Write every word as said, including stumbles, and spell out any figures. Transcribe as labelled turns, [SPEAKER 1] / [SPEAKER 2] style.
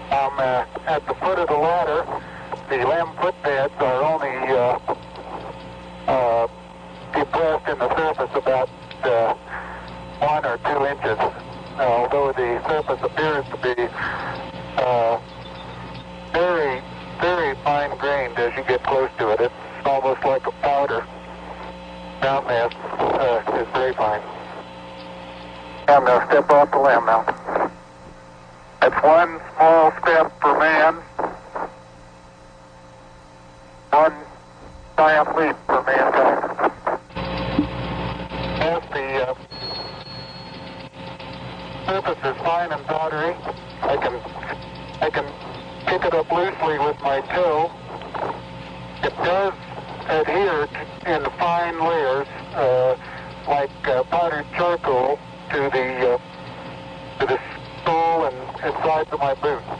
[SPEAKER 1] I'm uh, at the foot of the ladder. The limb footbeds are only uh, uh, depressed in the surface about uh, one or two inches, uh, although the surface appears to be uh, very, very fine-grained as you get close to it. It's almost like a powder. Ground mass uh, is very fine. I'm going to step off the limb now. That's one small step for man, one giant leap for mankind. As the uh, surface is fine and powdery, I can I can pick it up loosely with my toe. It does adhere to, in fine layers, uh, like uh, powdered charcoal, to the uh, to the sole and, and sides of my boot.